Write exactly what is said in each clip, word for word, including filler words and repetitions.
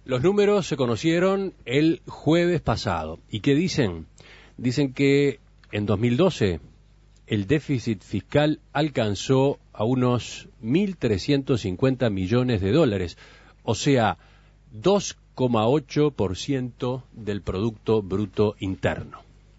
Los números se conocieron el jueves pasado. ¿Y qué dicen? Dicen que en dos mil doce el déficit fiscal alcanzó a unos mil trescientos cincuenta millones de dólares, o sea, dos coma ocho por ciento del Producto Bruto Interno.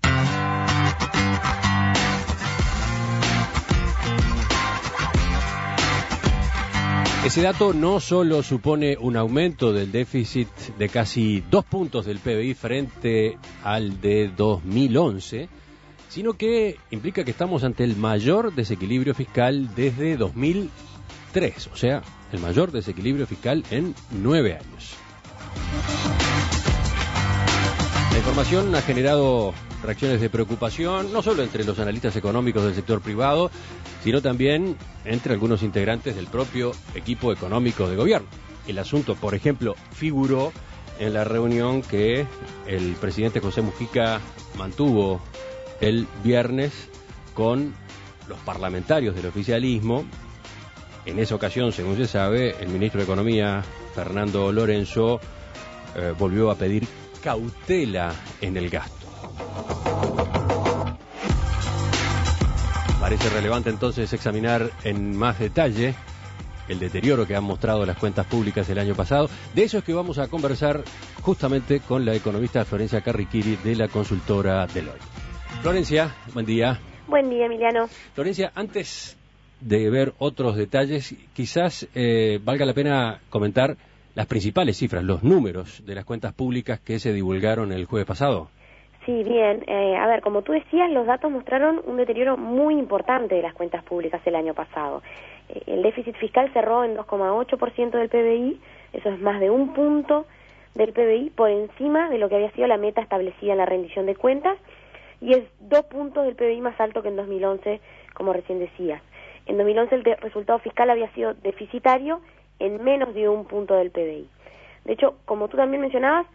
Ese dato no solo supone un aumento del déficit de casi dos puntos del P B I frente al de dos mil once, sino que implica que estamos ante el mayor desequilibrio fiscal desde dos mil tres, o sea, el mayor desequilibrio fiscal en nueve años. La información ha generado reacciones de preocupación, no solo entre los analistas económicos del sector privado, sino también entre algunos integrantes del propio equipo económico de gobierno. El asunto, por ejemplo, figuró en la reunión que el presidente José Mujica mantuvo el viernes con los parlamentarios del oficialismo. En esa ocasión, según se sabe, el ministro de Economía, Fernando Lorenzo, eh, volvió a pedir cautela en el gasto. Parece relevante entonces examinar en más detalle el deterioro que han mostrado las cuentas públicas el año pasado. De eso es que vamos a conversar justamente con la economista Florencia Carriquiri de la consultora Deloitte. Florencia, buen día. Buen día, Emiliano. Florencia, antes de ver otros detalles, quizás eh, valga la pena comentar las principales cifras, los números de las cuentas públicas que se divulgaron el jueves pasado. Sí, bien. Eh, a ver, como tú decías, los datos mostraron un deterioro muy importante de las cuentas públicas el año pasado. Eh, el déficit fiscal cerró en dos coma ocho por ciento del P B I, eso es más de un punto del P B I por encima de lo que había sido la meta establecida en la rendición de cuentas, y es dos puntos del P B I más alto que en dos mil once, como recién decías. En dos mil once el de- resultado fiscal había sido deficitario en menos de un punto del P B I. De hecho, como tú también mencionabas,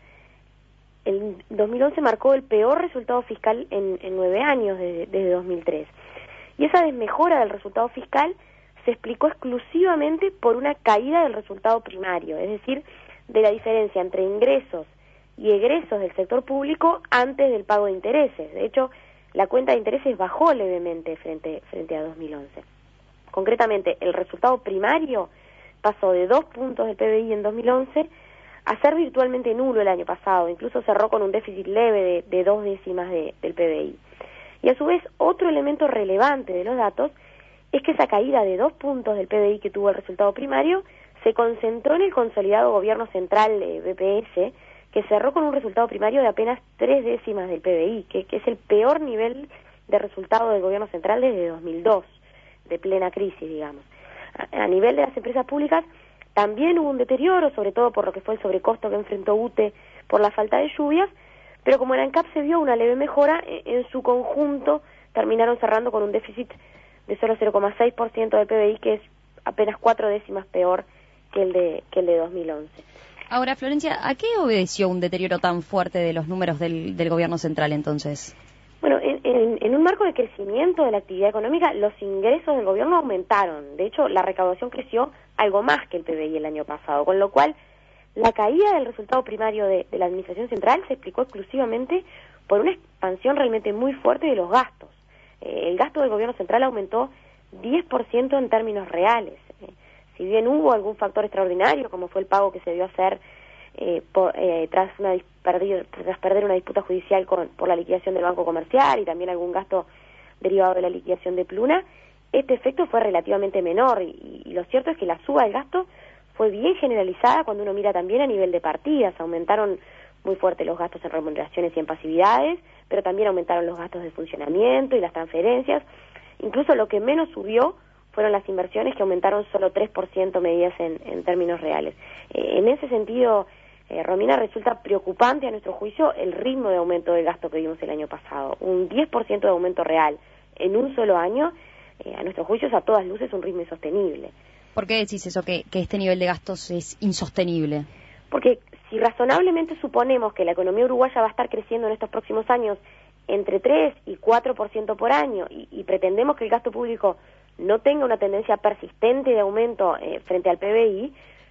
el dos mil once marcó el peor resultado fiscal en, en nueve años, desde, desde dos mil tres. Y esa desmejora del resultado fiscal se explicó exclusivamente por una caída del resultado primario, es decir, de la diferencia entre ingresos y egresos del sector público antes del pago de intereses. De hecho, la cuenta de intereses bajó levemente frente, frente a dos mil once. Concretamente, el resultado primario pasó de dos puntos del P B I en dos mil once a ser virtualmente nulo el año pasado, incluso cerró con un déficit leve de, de dos décimas de, del P B I. Y a su vez, otro elemento relevante de los datos es que esa caída de dos puntos del P B I que tuvo el resultado primario se concentró en el consolidado gobierno central eh, B P S, que cerró con un resultado primario de apenas tres décimas del P B I, que, que es el peor nivel de resultado del gobierno central desde dos mil dos, de plena crisis, digamos. A, a nivel de las empresas públicas, también hubo un deterioro, sobre todo por lo que fue el sobrecosto que enfrentó U T E por la falta de lluvias, pero como en ANCAP se vio una leve mejora, en su conjunto terminaron cerrando con un déficit de solo cero coma seis por ciento del P B I, que es apenas cuatro décimas peor que el de que el de dos mil once. Ahora, Florencia, ¿a qué obedeció un deterioro tan fuerte de los números del, del gobierno central entonces? Bueno, en, en, en un marco de crecimiento de la actividad económica, los ingresos del gobierno aumentaron. De hecho, la recaudación creció algo más que el P B I el año pasado, con lo cual la caída del resultado primario de, de la Administración Central se explicó exclusivamente por una expansión realmente muy fuerte de los gastos. Eh, el gasto del gobierno central aumentó diez por ciento en términos reales. Eh, si bien hubo algún factor extraordinario, como fue el pago que se dio a hacer eh, por, eh, tras, una, perder, tras perder una disputa judicial con, por la liquidación del Banco Comercial y también algún gasto derivado de la liquidación de Pluna, este efecto fue relativamente menor y, y lo cierto es que la suba del gasto fue bien generalizada cuando uno mira también a nivel de partidas. Aumentaron muy fuerte los gastos en remuneraciones y en pasividades, pero también aumentaron los gastos de funcionamiento y las transferencias. Incluso lo que menos subió fueron las inversiones, que aumentaron solo tres por ciento medidas en, en términos reales. Eh, en ese sentido, eh, Romina, resulta preocupante a nuestro juicio el ritmo de aumento del gasto que vimos el año pasado. Un diez por ciento de aumento real en un solo año, eh, a nuestro juicio es a todas luces un ritmo insostenible. ¿Por qué decís eso, que, que este nivel de gastos es insostenible? Porque si razonablemente suponemos que la economía uruguaya va a estar creciendo en estos próximos años entre tres y cuatro por ciento por año y, y pretendemos que el gasto público no tenga una tendencia persistente de aumento eh, frente al P B I,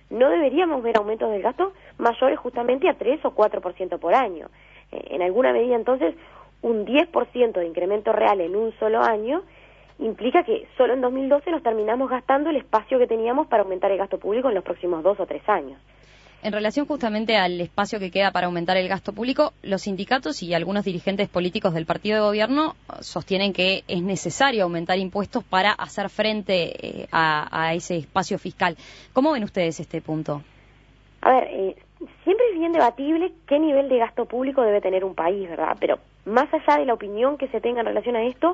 no deberíamos ver aumentos del gasto mayores justamente a tres o cuatro por ciento por año. Eh, en alguna medida, entonces, un diez por ciento de incremento real en un solo año implica que solo en dos mil doce nos terminamos gastando el espacio que teníamos para aumentar el gasto público en los próximos dos o tres años. En relación justamente al espacio que queda para aumentar el gasto público, los sindicatos y algunos dirigentes políticos del partido de gobierno sostienen que es necesario aumentar impuestos para hacer frente eh, a, a ese espacio fiscal. ¿Cómo ven ustedes este punto? A ver, eh, siempre es bien debatible qué nivel de gasto público debe tener un país, ¿verdad? Pero más allá de la opinión que se tenga en relación a esto,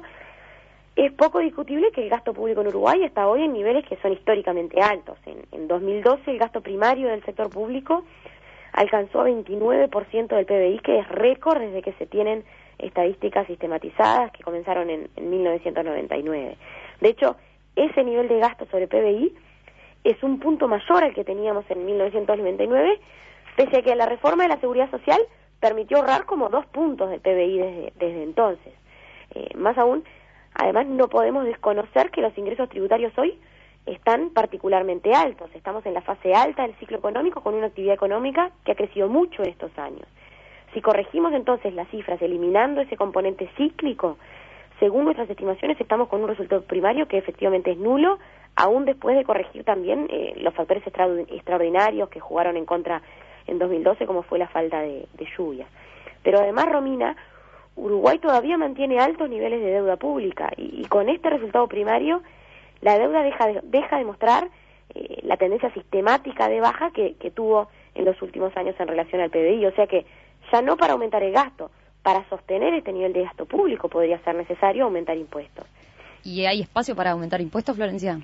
es poco discutible que el gasto público en Uruguay está hoy en niveles que son históricamente altos. En, en dos mil doce el gasto primario del sector público alcanzó veintinueve por ciento del P B I, que es récord desde que se tienen estadísticas sistematizadas que comenzaron en, en mil novecientos noventa y nueve. De hecho, ese nivel de gasto sobre P B I es un punto mayor al que teníamos en mil novecientos noventa y nueve, pese a que la reforma de la Seguridad Social permitió ahorrar como dos puntos del P B I desde, desde entonces. Eh, más aún, además, no podemos desconocer que los ingresos tributarios hoy están particularmente altos. Estamos en la fase alta del ciclo económico con una actividad económica que ha crecido mucho en estos años. Si corregimos entonces las cifras eliminando ese componente cíclico, según nuestras estimaciones estamos con un resultado primario que efectivamente es nulo, aún después de corregir también eh, los factores extraordinarios que jugaron en contra en dos mil doce, como fue la falta de, de lluvias. Pero además, Romina, Uruguay todavía mantiene altos niveles de deuda pública y, y con este resultado primario la deuda deja de, deja de mostrar eh, la tendencia sistemática de baja que, que tuvo en los últimos años en relación al P B I, o sea que ya no para aumentar el gasto, para sostener este nivel de gasto público podría ser necesario aumentar impuestos. ¿Y hay espacio para aumentar impuestos, Florencia?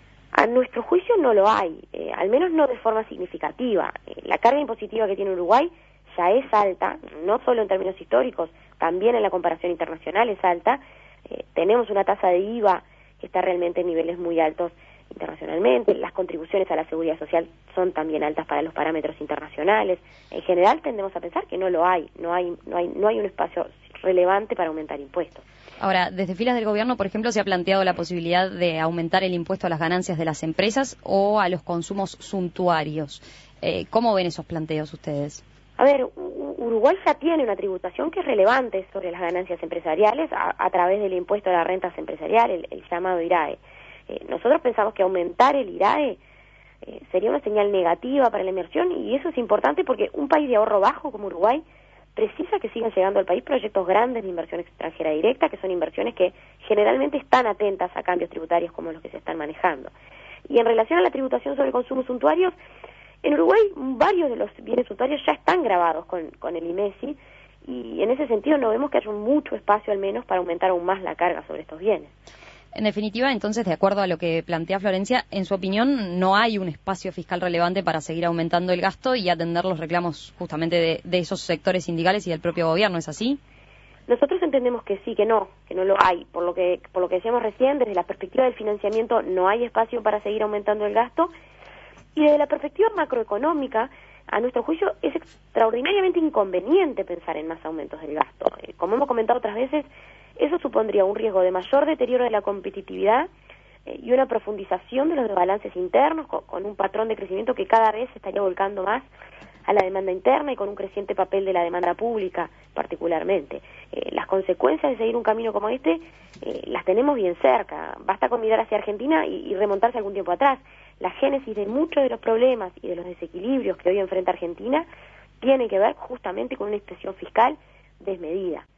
A nuestro juicio no lo hay, eh, al menos no de forma significativa. Eh, la carga impositiva que tiene Uruguay ya es alta, no solo en términos históricos, también en la comparación internacional es alta. Eh, tenemos una tasa de I V A que está realmente en niveles muy altos internacionalmente. Las contribuciones a la seguridad social son también altas para los parámetros internacionales. En general tendemos a pensar que no lo hay, no hay, no hay, no hay un espacio relevante para aumentar impuestos. Ahora, desde filas del gobierno, por ejemplo, se ha planteado la posibilidad de aumentar el impuesto a las ganancias de las empresas o a los consumos suntuarios. Eh, ¿Cómo ven esos planteos ustedes? A ver, Uruguay ya tiene una tributación que es relevante sobre las ganancias empresariales a, a través del impuesto a las rentas empresariales, el, el llamado I R A E. Eh, nosotros pensamos que aumentar el I R A E eh, sería una señal negativa para la inversión y eso es importante porque un país de ahorro bajo como Uruguay precisa que sigan llegando al país proyectos grandes de inversión extranjera directa, que son inversiones que generalmente están atentas a cambios tributarios como los que se están manejando. Y en relación a la tributación sobre consumos suntuarios, en Uruguay varios de los bienes suntuarios ya están grabados con, con el I M E S I y en ese sentido no vemos que haya mucho espacio al menos para aumentar aún más la carga sobre estos bienes. En definitiva, entonces, de acuerdo a lo que plantea Florencia, en su opinión, no hay un espacio fiscal relevante para seguir aumentando el gasto y atender los reclamos justamente de, de esos sectores sindicales y del propio gobierno, ¿es así? Nosotros entendemos que sí, que no, que no lo hay. Por lo que, por lo que decíamos recién, desde la perspectiva del financiamiento no hay espacio para seguir aumentando el gasto y desde la perspectiva macroeconómica, a nuestro juicio, es extraordinariamente inconveniente pensar en más aumentos del gasto. Eh, como hemos comentado otras veces, eso supondría un riesgo de mayor deterioro de la competitividad eh, y una profundización de los desbalances internos, con, con un patrón de crecimiento que cada vez se estaría volcando más a la demanda interna y con un creciente papel de la demanda pública particularmente. Eh, las consecuencias de seguir un camino como este eh, las tenemos bien cerca. Basta con mirar hacia Argentina y, y remontarse algún tiempo atrás. La génesis de muchos de los problemas y de los desequilibrios que hoy enfrenta Argentina tiene que ver justamente con una expresión fiscal desmedida.